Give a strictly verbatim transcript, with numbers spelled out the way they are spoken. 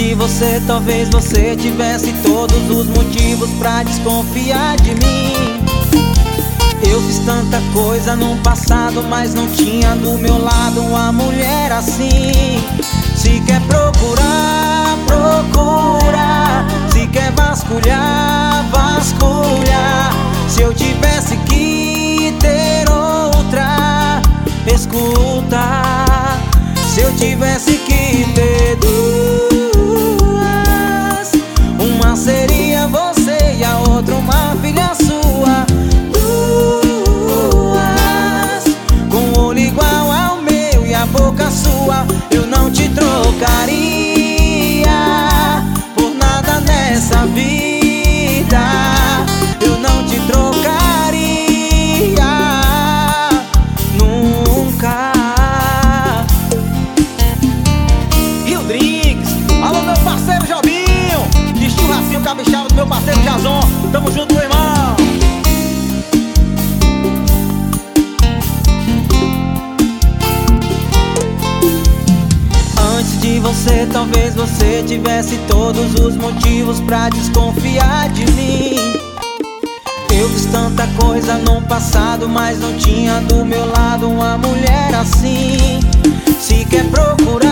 de você, talvez você tivesse todos os motivos pra desconfiar de mim. Eu fiz tanta coisa no passado, mas não tinha do meu lado uma mulher assim. Se quer procurar, procura. Se quer vasculhar, vasculha. Se eu tivesse que ter outra, escuta. Se eu tivesse que ter duas, uma seria você e a outra uma filha sua. Duas, com o olho igual ao meu e a boca sua. Eu não te trocaria por nada nessa vida. Eu não te trocaria nunca. Rio Drinks, alô meu parceiro Jobinho, de churracinho cabichado do meu parceiro Jazon. Tamo junto, meu irmão. Antes de você, talvez você tivesse todos os motivos pra desconfiar de mim. Eu fiz tanta coisa no passado, mas não tinha do meu lado uma mulher assim. Se quer procurar,